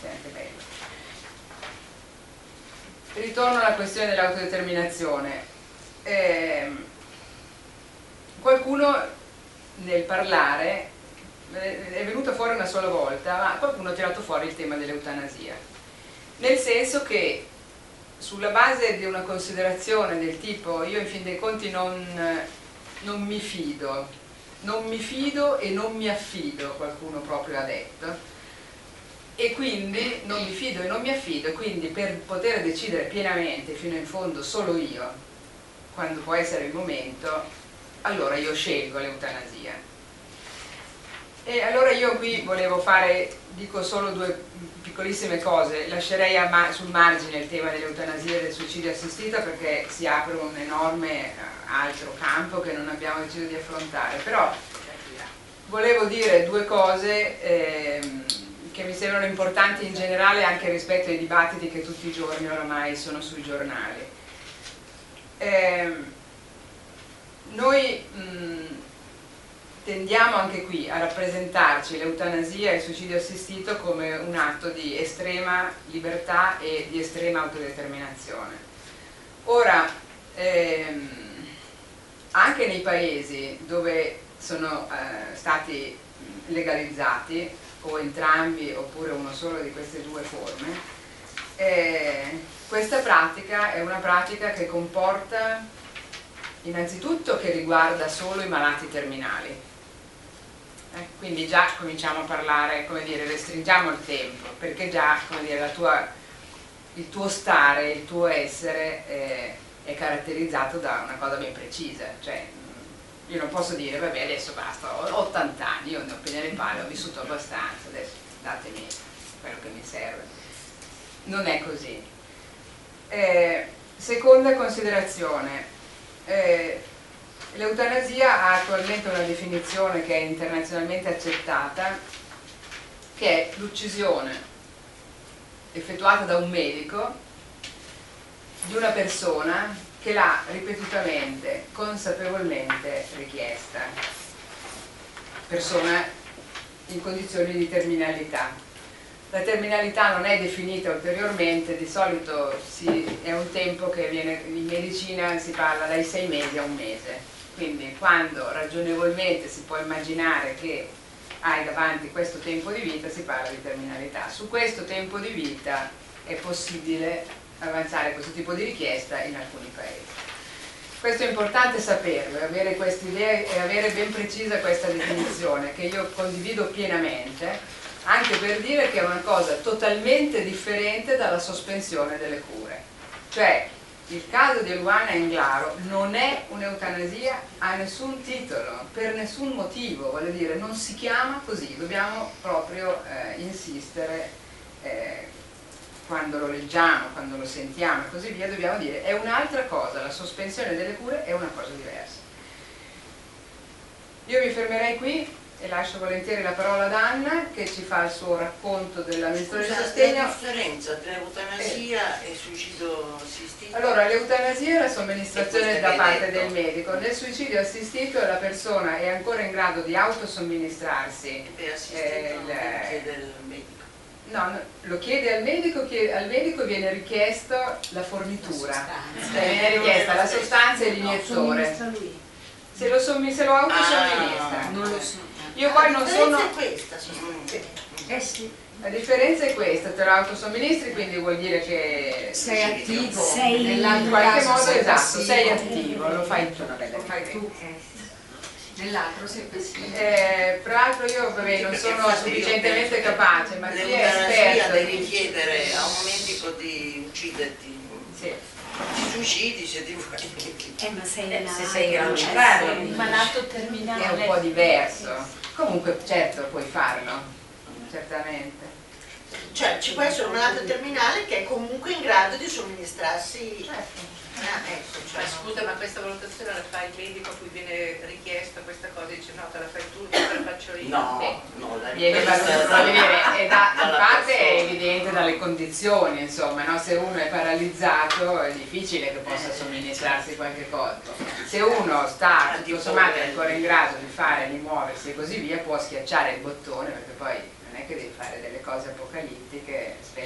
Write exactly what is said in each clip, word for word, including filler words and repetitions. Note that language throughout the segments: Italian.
è anche bello. Ritorno alla questione dell'autodeterminazione. Eh, qualcuno nel parlare è venuto fuori una sola volta, ma qualcuno ha tirato fuori il tema dell'eutanasia, nel senso che sulla base di una considerazione del tipo io in fin dei conti non, non mi fido, non mi fido e non mi affido, qualcuno proprio ha detto, e quindi non mi fido e non mi affido, e quindi per poter decidere pienamente fino in fondo solo io, quando può essere il momento, allora io scelgo l'eutanasia. E allora io qui volevo fare, dico solo due piccolissime cose, lascerei a ma sul margine il tema dell'eutanasia e del suicidio assistito perché si apre un enorme altro campo che non abbiamo deciso di affrontare, però volevo dire due cose ehm, che mi sembrano importanti in generale anche rispetto ai dibattiti che tutti i giorni oramai sono sui giornali. Eh, noi mh, tendiamo anche qui a rappresentarci l'eutanasia e il suicidio assistito come un atto di estrema libertà e di estrema autodeterminazione. Ora, ehm, anche nei paesi dove sono eh, stati legalizzati, o entrambi oppure uno solo di queste due forme, eh, questa pratica è una pratica che comporta innanzitutto che riguarda solo i malati terminali, eh, quindi già cominciamo a parlare, come dire, restringiamo il tempo, perché già, come dire, la tua, il tuo stare, il tuo essere eh, è caratterizzato da una cosa ben precisa, cioè io non posso dire, vabbè adesso basta, ho ottanta anni, io ne ho appena le palle, ho vissuto abbastanza, adesso datemi quello che mi serve. Non è così. Eh, seconda considerazione, eh, l'eutanasia ha attualmente una definizione che è internazionalmente accettata, che è l'uccisione effettuata da un medico di una persona che l'ha ripetutamente, consapevolmente richiesta, persona in condizioni di terminalità. La terminalità non è definita ulteriormente, di solito si, è un tempo che viene, in medicina si parla dai sei mesi a un mese, quindi quando ragionevolmente si può immaginare che hai davanti questo tempo di vita si parla di terminalità. Su questo tempo di vita è possibile avanzare questo tipo di richiesta in alcuni paesi. Questo è importante saperlo, avere questa idea e avere ben precisa questa definizione che io condivido pienamente, anche per dire che è una cosa totalmente differente dalla sospensione delle cure. Cioè il caso di Eluana Englaro non è un'eutanasia a nessun titolo, per nessun motivo, voglio dire, non si chiama così, dobbiamo proprio eh, insistere eh, quando lo leggiamo, quando lo sentiamo e così via, dobbiamo dire è un'altra cosa, la sospensione delle cure è una cosa diversa. Io mi fermerei qui e lascio volentieri la parola ad Anna che ci fa il suo racconto dell'amministratore di sostegno. La differenza tra eutanasia eh. e suicidio assistito? Allora, l'eutanasia è la somministrazione da parte del medico, nel suicidio assistito la persona è ancora in grado di autosomministrarsi. E per assistito eh, non il... chiede il medico? No, no, lo chiede al medico, che al medico viene richiesto la fornitura, La cioè viene richiesta la sostanza e l'iniettore. Se lo, se lo autosomministra. Ah, non lo so. Io poi non sono... La differenza è questa, eh sì. La differenza è questa, te lo autosomministri, quindi vuol dire che sei attivo, sei in qualche modo, esatto, sei attivo, lo fai tu, lo fai tu. Nell'altro sei passivo. Eh, tra l'altro io vabbè, non sono sufficientemente capace, ma chi è esperto devi chiedere a un medico di ucciderti. Sì. Ti suicidi se ti vuoi. Eh, ma sei eh, se sei grave, il malato terminale è un po' diverso. Comunque certo puoi farlo, certamente. Cioè ci può essere un malato terminale che è comunque in grado di somministrarsi. Certo. Ah, ecco, cioè, ma scusa, ma questa valutazione la fa il medico a cui viene richiesta questa cosa e dice no, te la fai tu, te la faccio io? no, Beh, no, la viene valutato, è da, in parte è evidente dalle condizioni, insomma, no? Se uno è paralizzato è difficile che possa somministrarsi qualche cosa. Se uno sta tutto sommato è ancora in grado di fare, di muoversi e così via, può schiacciare il bottone, perché poi non è che devi fare delle cose apocalittiche,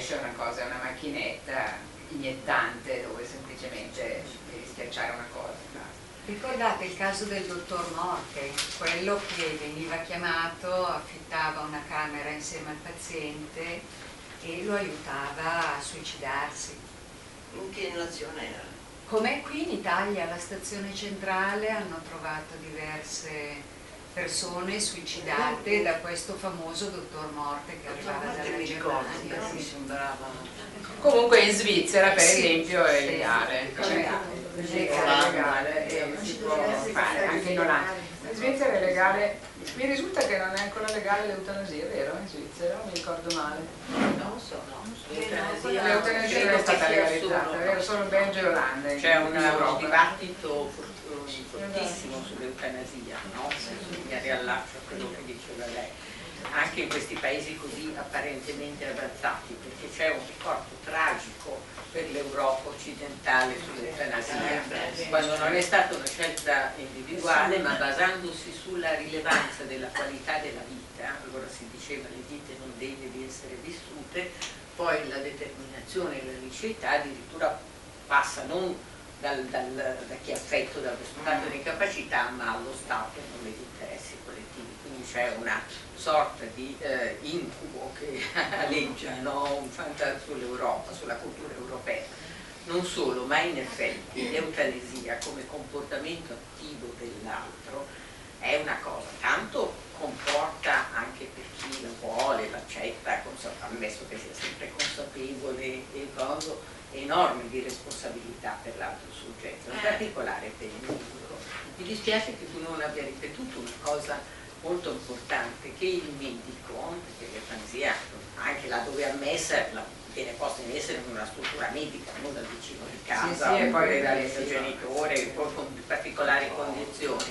flash è una cosa, è una macchinetta iniettante dove semplicemente devi schiacciare una cosa. Ricordate il caso del dottor Morte, quello che veniva chiamato, affittava una camera insieme al paziente e lo aiutava a suicidarsi. In che nazione era? Come qui in Italia, alla stazione centrale, hanno trovato diverse persone suicidate da questo famoso dottor Morte che arrivava dalla Germania. Mi sembrava... Comunque in Svizzera per Sì, esempio è sì. legale, È cioè, legale. in Svizzera è legale e si può fare anche in Olanda. In Svizzera è legale, mi risulta che non è ancora legale l'eutanasia, vero? In Svizzera, mi ricordo male. Non lo so, no. L'eutanasia L'eutanasia non è stata legalizzata, vero? Solo Belgio e Olanda. in- C'è in un Europa. dibattito for- fortissimo sull'eutanasia, no? Mi riallaccio a quello che diceva lei, anche in questi paesi così apparentemente avanzati, perché c'è un ricordo tragico per l'Europa occidentale sull'eutanasia, quando non è stata una scelta individuale, ma basandosi sulla rilevanza della qualità della vita. Allora si diceva le vite non degne di essere vissute, poi la determinazione e la liceità addirittura passa non dal, dal, da chi è affetto da questo stato di incapacità, ma allo Stato e non degli interessi collettivi. Quindi c'è una sorta di eh, incubo che aleggia, no? Sull'Europa, sulla cultura europea. Non solo, ma in effetti l'eutanasia come comportamento attivo dell'altro è una cosa, tanto comporta anche per chi la vuole, l'accetta, ammesso che sia sempre consapevole e cosa, enorme di responsabilità per l'altro soggetto, in particolare per il medico. Mi dispiace che tu non abbia ripetuto una cosa molto importante, che il medico, perché l'eutanasia anche laddove è ammessa la, viene posta in essere in una struttura medica, non dal vicino di casa, Sì, sì, e poi dal sì, genitore, poi con particolari condizioni.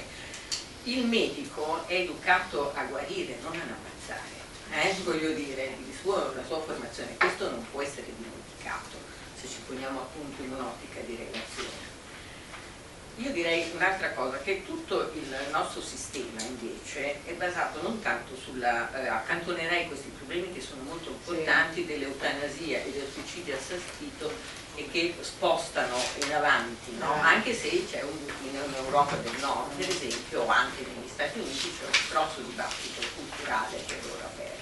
Il medico è educato a guarire, non ad ammazzare, eh? Voglio dire, il suo, la sua formazione, questo non può essere dimenticato se ci poniamo appunto in un'ottica di relazione. Io direi un'altra cosa, che tutto il nostro sistema invece è basato non tanto sulla, eh, accantonerei questi problemi che sono molto importanti, sì, dell'eutanasia e del suicidio assistito e che spostano in avanti, no? Anche se c'è un, in Europa del Nord, per esempio, o anche negli Stati Uniti c'è un grosso dibattito culturale che è loro aperto.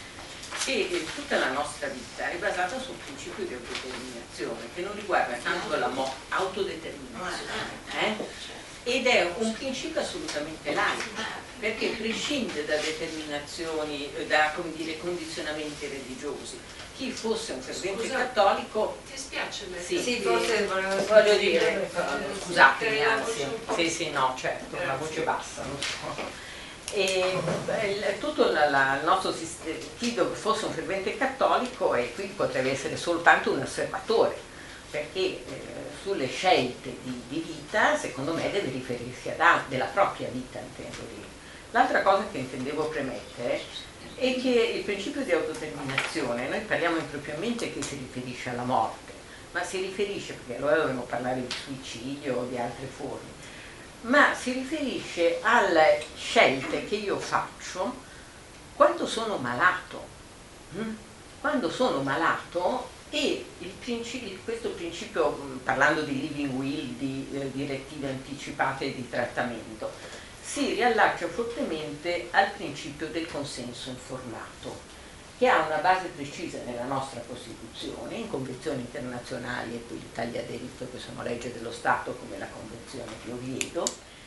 E eh, tutta la nostra vita è basata sul principio di autodeterminazione, che non riguarda tanto la autodeterminazione, eh? Ed è un principio assolutamente laico, perché prescinde da determinazioni, da, come dire, condizionamenti religiosi. Chi fosse un fervente Scusa, cattolico... Ti spiace mettere? Sì, Sì, forse volevo voglio dire, scusatemi, mettere la anzi, voce un po'. sì, sì, no, certo, la voce bassa, non so. E beh, tutto la, la, il nostro sistema, chi fosse un fervente cattolico e qui potrebbe essere soltanto un osservatore, perché eh, sulle scelte di, di vita secondo me deve riferirsi ad altri, della propria vita intendo dire. L'altra cosa che intendevo premettere è che il principio di autodeterminazione, noi parliamo impropriamente che si riferisce alla morte, ma si riferisce, perché allora dovremmo parlare di suicidio o di altre forme, ma si riferisce alle scelte che io faccio quando sono malato. Quando sono malato e il principio, questo principio, parlando di living will, di eh, direttive anticipate di trattamento, si riallaccia fortemente al principio del consenso informato, che ha una base precisa nella nostra Costituzione, in convenzioni internazionali e qui l'Italia ha diritto, che sono legge dello Stato, come la Convenzione di Oviedo,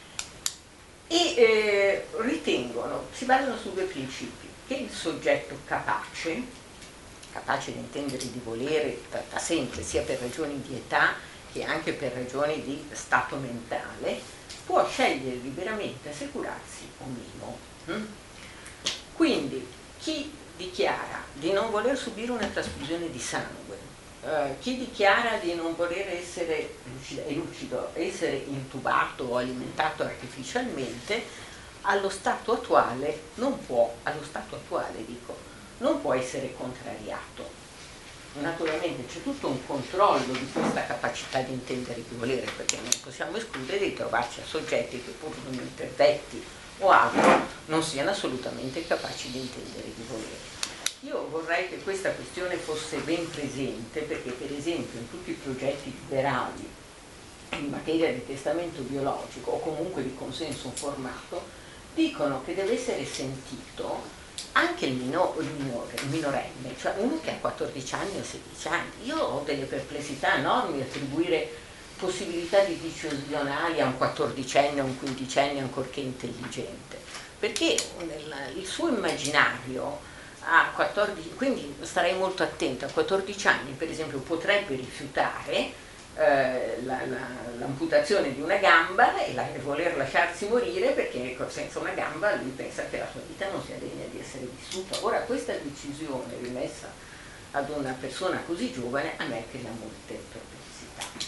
e eh, ritengono, si basano su due principi, che il soggetto capace, capace di intendere e di volere da, da sempre, sia per ragioni di età che anche per ragioni di stato mentale, può scegliere liberamente assicurarsi o meno. Hm? Quindi chi dichiara di non voler subire una trasfusione di sangue, eh, chi dichiara di non voler essere lucido, essere intubato o alimentato artificialmente, allo stato attuale non può, allo stato attuale dico, non può essere contrariato. Naturalmente c'è tutto un controllo di questa capacità di intendere e di volere, perché non possiamo escludere di trovarci a soggetti che pur non interdetti o altro non siano assolutamente capaci di intendere e di volere. io vorrei che questa questione fosse ben presente, perché per esempio in tutti i progetti liberali in materia di testamento biologico o comunque di consenso informato dicono che deve essere sentito anche il, mino, il, minore, il minorenne, cioè uno che ha quattordici anni o sedici anni. Io ho delle perplessità enormi a attribuire possibilità decisionali a un quattordicenne o un quindicenne ancorché intelligente, perché nel, il suo immaginario a quattordici, quindi starei molto attenta, a quattordici anni per esempio potrebbe rifiutare eh, la, la, l'amputazione di una gamba e, la, e voler lasciarsi morire perché senza una gamba lui pensa che la sua vita non sia degna di essere vissuta. Ora questa decisione rimessa ad una persona così giovane a me crea molte perplessità.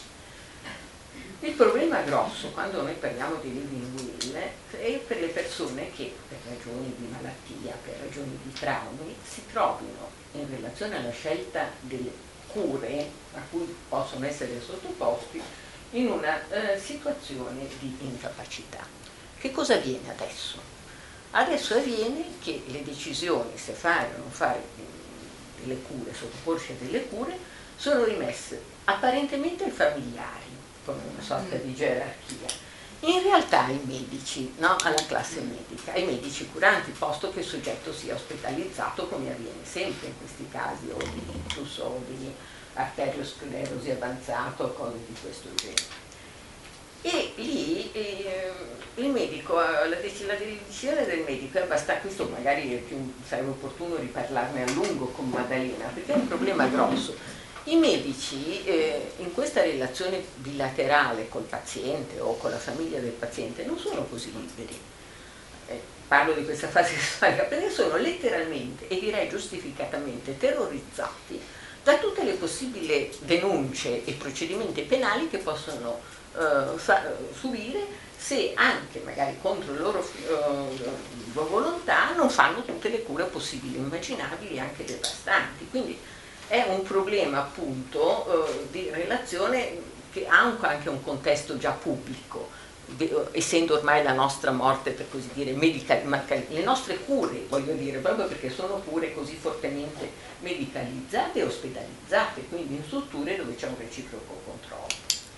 Il problema grosso quando noi parliamo di living will è per le persone che per ragioni di malattia, per ragioni di traumi, si trovino in relazione alla scelta delle cure a cui possono essere sottoposti in una eh, situazione di incapacità. Che cosa avviene adesso? Adesso avviene che le decisioni se fare o non fare delle cure, sottoporsi a delle cure, sono rimesse apparentemente ai familiari, come una sorta di gerarchia, in realtà ai medici, no? Alla classe medica, ai medici curanti, posto che il soggetto sia ospedalizzato come avviene sempre in questi casi, o di ictus o di arteriosclerosi avanzato o cose di questo genere. E lì eh, il medico, la, la decisione del medico è abbastanza, questo magari è più, sarebbe opportuno riparlarne a lungo con Maddalena, perché è un problema grosso. I medici eh, in questa relazione bilaterale col paziente o con la famiglia del paziente non sono così liberi. Eh, parlo di questa fase storica perché sono letteralmente e direi giustificatamente terrorizzati da tutte le possibili denunce e procedimenti penali che possono eh, fa, subire se anche magari contro la loro, eh, loro volontà non fanno tutte le cure possibili, immaginabili, anche devastanti. Quindi è un problema appunto eh, di relazione che ha un, anche un contesto già pubblico, de, essendo ormai la nostra morte, per così dire, medical, le nostre cure, voglio dire, proprio perché sono cure così fortemente medicalizzate e ospedalizzate, quindi in strutture dove c'è un reciproco controllo.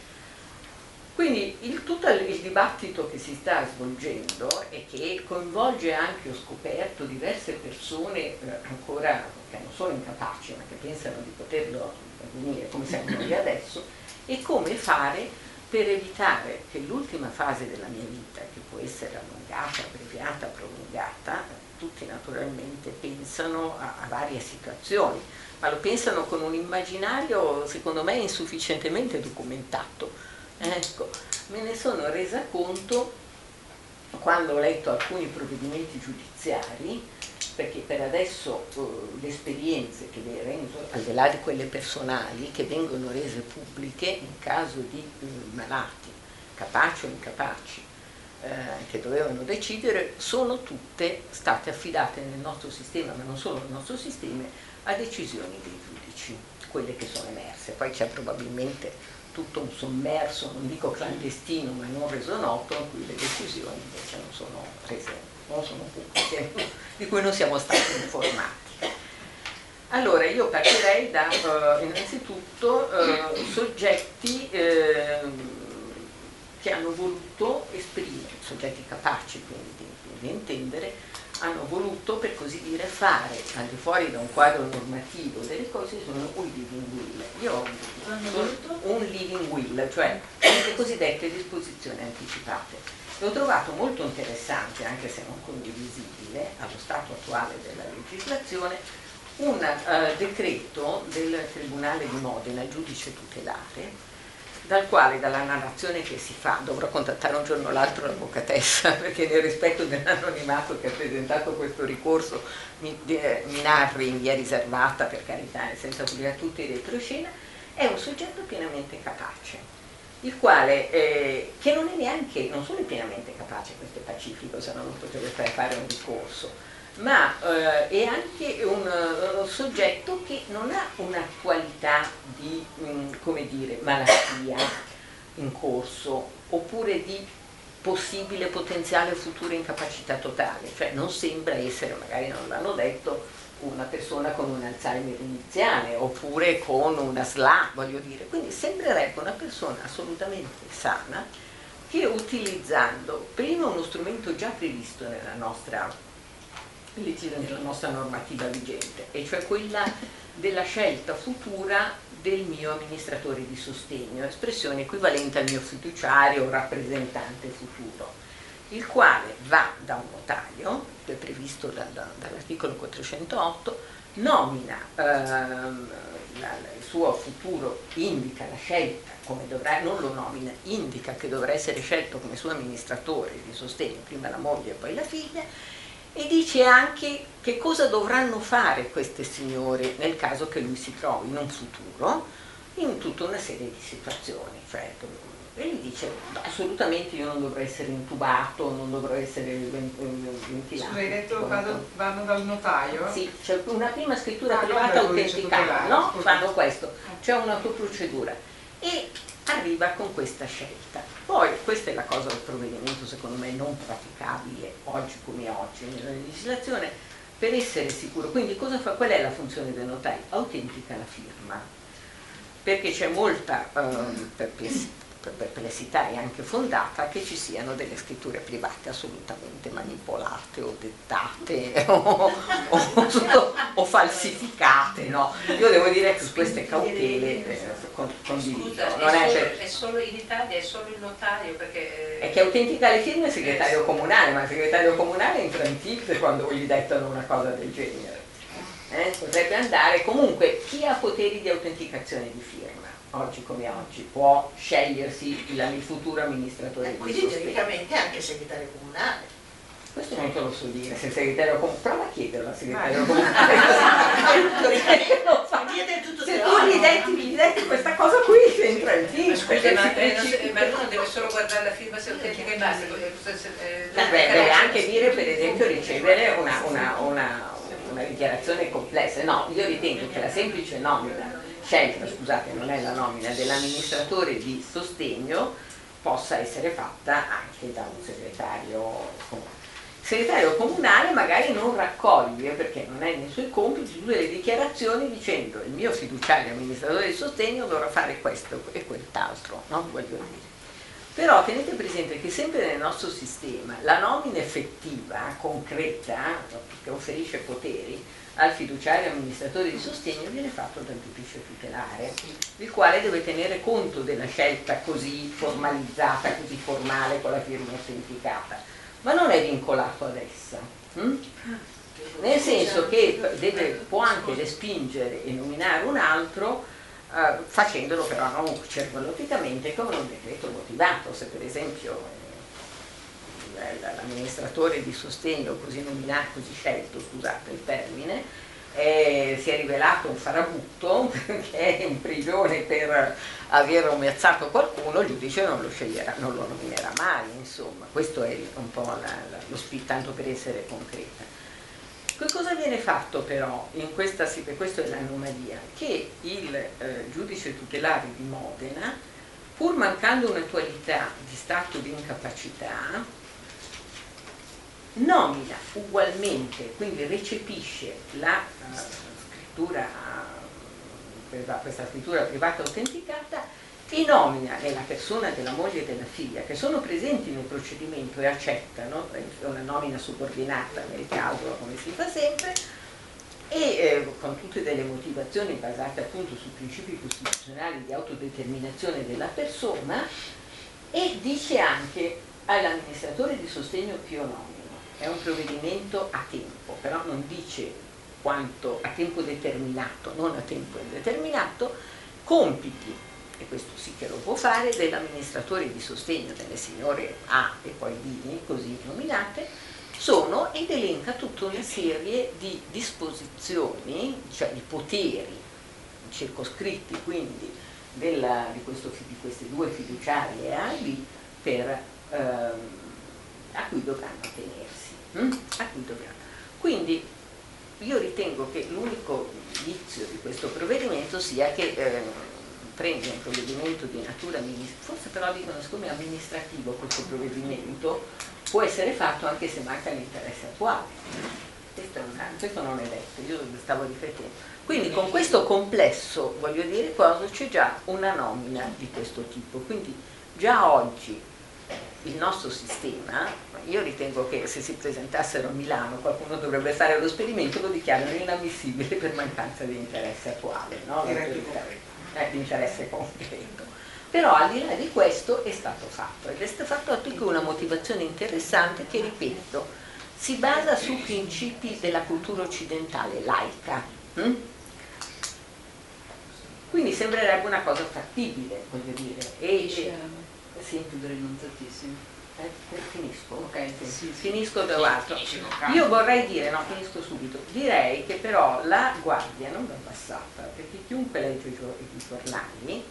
Quindi il, tutto il dibattito che si sta svolgendo e che coinvolge anche, ho scoperto, diverse persone eh, ancora che non sono incapaci ma che pensano di poterlo avvenire come siamo noi adesso, e come fare per evitare che l'ultima fase della mia vita, che può essere allungata, abbreviata, prolungata, tutti naturalmente pensano a, a varie situazioni, ma lo pensano con un immaginario secondo me insufficientemente documentato. Ecco, me ne sono resa conto quando ho letto alcuni provvedimenti giudiziari, perché per adesso uh, le esperienze che vengono, al di là di quelle personali, che vengono rese pubbliche in caso di uh, malati, capaci o incapaci, eh, che dovevano decidere, sono tutte state affidate nel nostro sistema, ma non solo nel nostro sistema, a decisioni dei giudici, quelle che sono emerse. Poi c'è probabilmente tutto un sommerso, non dico clandestino, ma non reso noto, in cui le decisioni invece non sono rese, non sono pubbliche, di cui non siamo stati informati. Allora, io partirei da uh, innanzitutto uh, soggetti uh, che hanno voluto esprimere, soggetti capaci quindi di, di intendere, hanno voluto, per così dire, fare al di fuori da un quadro normativo delle cose, sono un living will. Io ho un living will, cioè le cosiddette disposizioni anticipate. L'ho trovato molto interessante, anche se non condivisibile, allo stato attuale della legislazione, un uh, decreto del Tribunale di Modena, il giudice tutelare, dal quale, dalla narrazione che si fa, dovrò contattare un giorno o l'altro l'avvocatessa, perché nel rispetto dell'anonimato che ha presentato questo ricorso mi, eh, mi narri in via riservata, per carità, senza pubblicare tutti i retroscena, è un soggetto pienamente capace, il quale, eh, che non è neanche, non solo è pienamente capace, questo è pacifico, se no non potrebbe fare un ricorso, ma eh, è anche un uh, soggetto che non ha una qualità di, mh, come dire, malattia in corso, oppure di possibile potenziale futura incapacità totale, cioè non sembra essere, magari non l'hanno detto, una persona con un Alzheimer iniziale oppure con una S L A, voglio dire, quindi sembrerebbe una persona assolutamente sana che, utilizzando prima uno strumento già previsto nella nostra, nella nostra normativa vigente, e cioè quella della scelta futura del mio amministratore di sostegno, espressione equivalente al mio fiduciario o rappresentante futuro, il quale va da un notaio, che è previsto da, da, dall'articolo quattrocentootto, nomina ehm, la, il suo futuro, indica la scelta come dovrà, non lo nomina, indica che dovrà essere scelto come suo amministratore di sostegno, prima la moglie e poi la figlia, e dice anche che cosa dovranno fare queste signore nel caso che lui si trovi in un futuro in tutta una serie di situazioni, cioè, e gli dice no, assolutamente io non dovrò essere intubato, non dovrò essere ventilato. Scusa, hai detto vado, vanno dal notaio? Sì, c'è una prima scrittura ah, privata autenticata, no? Scusa. Fanno questo, c'è un'autoprocedura e arriva con questa scelta. Poi questa è la cosa del provvedimento secondo me non praticabile oggi come oggi nella legislazione, per essere sicuro. Quindi cosa fa? Qual è la funzione del notaio? Autentica la firma, perché c'è molta um, perplessità e anche fondata che ci siano delle scritture private assolutamente manipolate o dettate o, o, o falsificate, no? Io devo dire che su queste cautele eh, condivido. Scusa, non è, è, solo, per... è solo in Italia, è solo il notario, perché... È che autentica le firme il segretario comunale, ma il segretario comunale è infrantito quando gli dettano una cosa del genere. Eh? Potrebbe andare, comunque chi ha poteri di autenticazione di firma oggi come oggi può scegliersi il, il futuro amministratore eh, di quindi sostegno. teoricamente anche il segretario comunale. Questo non te lo so dire, se il segretario comunale, prova a chiederlo al segretario comunale. Teoricamente non fa niente tutto se tu gli detti, gli detti questa cosa qui entra in Ma scusa, ma, eh, non si- ma uno deve solo guardare la firma se è autentica e basta. eh, Beh, deve anche dire, per esempio, ricevere una, una, una, una dichiarazione complessa. No, io ritengo che la semplice nomina, scelta, scusate, non è la nomina, dell'amministratore di sostegno possa essere fatta anche da un segretario comunale. Il segretario comunale magari non raccoglie, perché non è nei suoi compiti, tutte le dichiarazioni dicendo il mio fiduciario amministratore di sostegno dovrà fare questo e quell'altro, no? Voglio dire. Però tenete presente che sempre nel nostro sistema la nomina effettiva, concreta, che conferisce poteri al fiduciario amministratore di sostegno viene fatto dal giudice tutelare, il quale deve tenere conto della scelta così formalizzata, così formale, con la firma autenticata, ma non è vincolato ad essa, hm? Nel senso che deve, può anche respingere e nominare un altro, eh, facendolo però non cervelloticamente con un decreto motivato. Se per esempio eh, l'amministratore di sostegno così nominato, così scelto, scusate il termine, eh, si è rivelato un farabutto perché è in prigione per aver ammazzato qualcuno, il giudice non lo sceglierà, non lo nominerà mai, insomma. Questo è un po' la, la, lo spirito, tanto per essere concreta. Che cosa viene fatto però in questa, questa è l'anomalia, che il eh, giudice tutelare di Modena, pur mancando un'attualità di stato di incapacità, nomina ugualmente, quindi recepisce la uh, scrittura, uh, questa scrittura privata autenticata, e nomina nella persona della moglie e della figlia, che sono presenti nel procedimento e accettano, è una nomina subordinata nel caso, come si fa sempre, e eh, con tutte delle motivazioni basate appunto su principi costituzionali di autodeterminazione della persona, e dice anche all'amministratore di sostegno che io nomino. È un provvedimento a tempo, però non dice quanto, a tempo determinato, non a tempo indeterminato, compiti, e questo sì che lo può fare, dell'amministratore di sostegno delle signore A e poi B, così nominate, sono, ed elenca tutta una serie di disposizioni, cioè di poteri circoscritti quindi della, di, questo, di queste due fiduciarie A e B per, ehm, a cui dovranno tenersi. Mm? A cui dovranno. Quindi io ritengo che l'unico vizio di questo provvedimento sia che eh, prende un provvedimento di natura amministrativa, forse però dicono siccome è amministrativo questo provvedimento può essere fatto anche se manca l'interesse attuale, questo, è una, questo non è detto, io stavo riflettendo. Quindi con questo complesso, voglio dire cosa, c'è già una nomina di questo tipo, quindi già oggi il nostro sistema, io ritengo che se si presentassero a Milano qualcuno dovrebbe fare lo esperimento, lo dichiarano inammissibile per mancanza di interesse attuale, no? Eh, di interesse concreto. Però al di là di questo è stato fatto, ed è stato fatto anche con una motivazione interessante che, ripeto, si basa su principi della cultura occidentale laica. Hm? Quindi sembrerebbe una cosa fattibile, voglio dire. E, e, sì, eh, finisco, ok, sì, finisco da l'altro. Io vorrei dire, no, finisco subito, direi che però la guardia non va abbassata, perché chiunque legge i giornali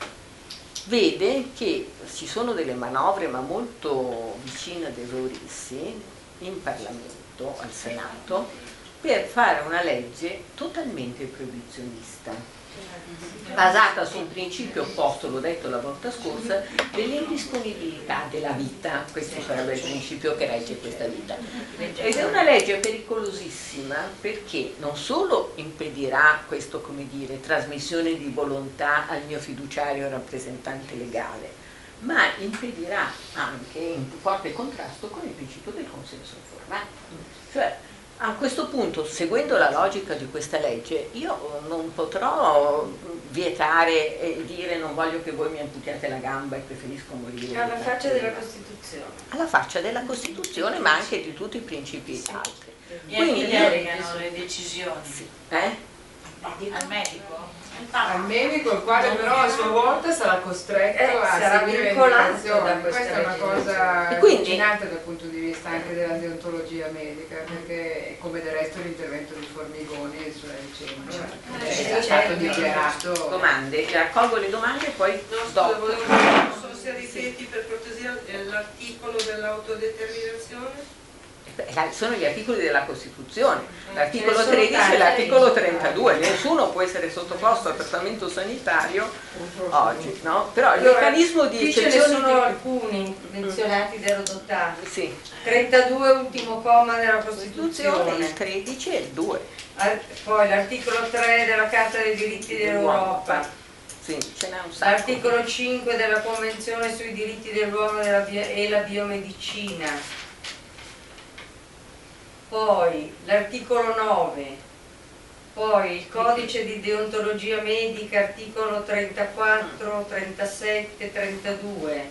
vede che ci sono delle manovre, ma molto vicine ad esaurisssi, in Parlamento, al Senato, per fare una legge totalmente proibizionista, basata su un principio opposto, l'ho detto la volta scorsa, dell'indisponibilità della vita. Questo sarebbe il principio che regge questa vita. Ed è una legge pericolosissima perché non solo impedirà questo, come dire, trasmissione di volontà al mio fiduciario rappresentante legale, ma impedirà anche in forte contrasto con il principio del consenso informato. Cioè, a questo punto, seguendo la logica di questa legge, io non potrò vietare e dire non voglio che voi mi amputiate la gamba e preferisco morire. Alla faccia della Costituzione. Alla faccia della Costituzione, ma anche di tutti i principi altri. Quindi delegano le decisioni. Sì. Eh? Al medico? Al medico, il quale però a sua volta sarà costretto Eh, a sarà seguire le vincolato indicazioni. da questa Questa è una cosa E quindi- allucinante dal punto di vista anche della deontologia medica, perché come del resto l'intervento di Formigoni sulla vicenda è stato dichiarato. Domande, raccolgo le domande e poi No, scusa, dopo. volevo dire, solo se ripeti per cortesia eh, l'articolo dell'autodeterminazione. Beh, sono gli articoli della Costituzione, l'articolo ce ne sono tredici e tanti. l'articolo trentadue, nessuno può essere sottoposto a trattamento sanitario oggi, no? Però il Allora, meccanismo di qui ce ne eccezioni sono di- alcuni menzionati da Rodotà. Sì, trentadue ultimo comma della Costituzione, il Costituzione, tredici e il due. Al- poi l'articolo tre della Carta dei diritti dell'Europa, Sì, ce n'è un sacco. l'articolo cinque della Convenzione sui diritti dell'uomo della bio- e la biomedicina, poi l'articolo nove, poi il codice di deontologia medica, articolo trentaquattro, trentasette, trentadue,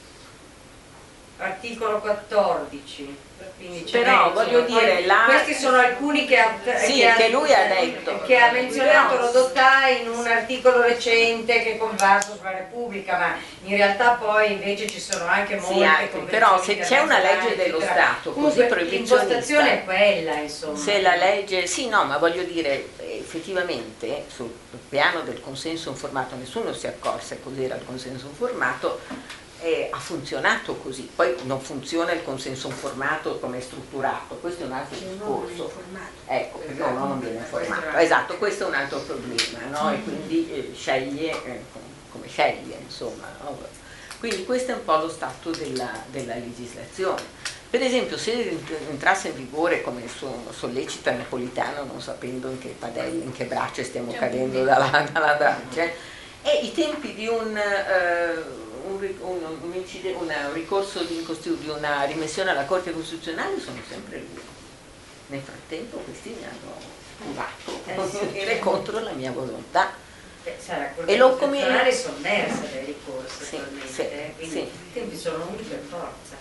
articolo quattordici. Quindi ce Però, n'è, voglio insomma. dire, Poi la- questi sono alcuni che ha, Sì, che ha- che lui ha detto. che ha menzionato Però- Rodotà in un articolo recente che è comparso sulla Repubblica, ma in realtà poi invece ci sono anche molte Sì, altri. convenzioni Però se c'è una legge internazionali, dello eccetera. Stato così Comunque, proibizionista, l'impostazione è quella, insomma. se la legge, sì, no, ma voglio dire, effettivamente sul piano del consenso informato nessuno si accorse cos'era il consenso informato. Eh, ha funzionato così, poi non funziona il consenso informato come è strutturato, questo è un altro discorso. Ecco, perché uno non viene informato, esatto, questo è un altro problema, no? E quindi eh, sceglie eh, come sceglie, insomma, no? Quindi questo è un po' lo stato della, della legislazione. Per esempio, se entrasse in vigore, come sollecita Napolitano, non sapendo in che padelle, in che braccia stiamo cadendo dalla, dalla brace, e i tempi di un... Eh, Un, un, un, incide, una, un ricorso di, di una rimessione alla Corte Costituzionale sono sempre lunghi. Nel frattempo questi mi hanno curato eh, sì. contro la mia volontà. Eh, sarà Corte E lo Costituzionale come... sommersa dai ricorsi, sì, attualmente, sì, eh, quindi sì. i tempi sono lunghi per forza.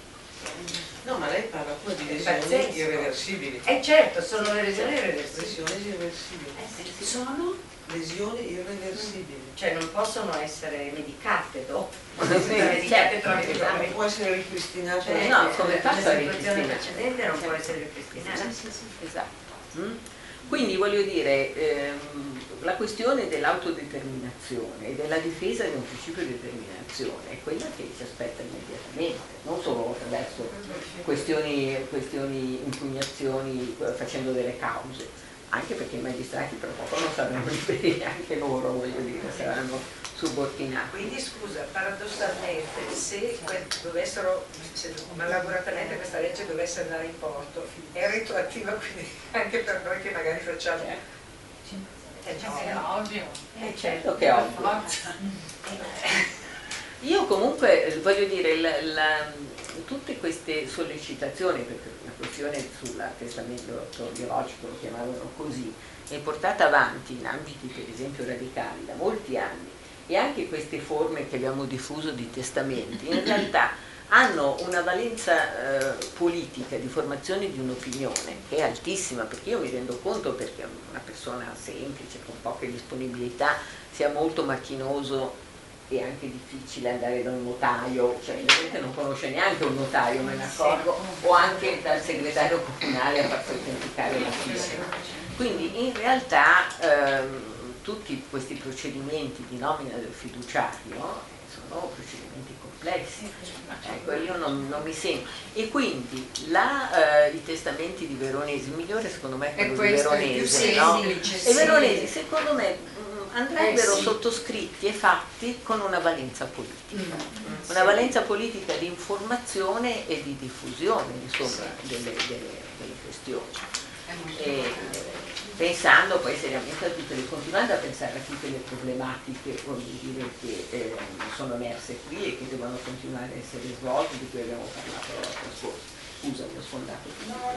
No, ma lei parla poi di Pazzesco. lesioni irreversibili. Eh certo, sono le lesioni irreversibili. Lesioni irreversibili. Eh, sì, sì. Sono? Lesioni irreversibili. Cioè non possono essere medicate dopo, Sì, medicate certo, tra Non virgolette. può essere ripristinato. Cioè, no, come la faccio a situazione ripristinare? precedente non può essere ripristinata. Esatto. Mm? Quindi voglio dire, ehm, la questione dell'autodeterminazione e della difesa di un principio di determinazione è quella che ci aspetta immediatamente, non solo attraverso questioni, questioni impugnazioni facendo delle cause, anche perché i magistrati tra poco non saranno liberi anche loro, voglio dire, saranno subordinati. Quindi scusa, paradossalmente, se que- dovessero, se malauguratamente questa legge dovesse andare in porto, è retroattiva quindi anche per noi che magari facciamo. Eh, no. Eh, certo che è ovvio. Io comunque voglio dire, la, la, tutte queste sollecitazioni, perché la questione sul testamento biologico lo chiamavano così, è portata avanti in ambiti per esempio radicali da molti anni, e anche queste forme che abbiamo diffuso di testamenti in realtà hanno una valenza eh, politica di formazione di un'opinione che è altissima, perché io mi rendo conto, perché una persona semplice con poche disponibilità sia molto macchinoso e anche difficile andare da un notaio, cioè la gente non conosce neanche un notaio, me ne accorgo, o anche dal segretario comunale a farsi autenticare la firma. Quindi in realtà ehm, tutti questi procedimenti di nomina del fiduciario sono procedimenti complessi, ecco, io non, non mi sento, e quindi la, eh, i testamenti di Veronesi, il migliore secondo me è quello di Veronesi, no? E Veronesi secondo me mh, andrebbero Eh sì. sottoscritti e fatti con una valenza politica, Mm. una valenza politica di informazione e di diffusione, insomma, delle, delle, delle questioni. E, pensando poi seriamente a tutte le, continuando a pensare a tutte le problematiche, voglio dire, che eh, sono emerse qui e che devono continuare a essere svolte, di cui abbiamo parlato l'altra scorsa. Scusa, mi ho sfondato.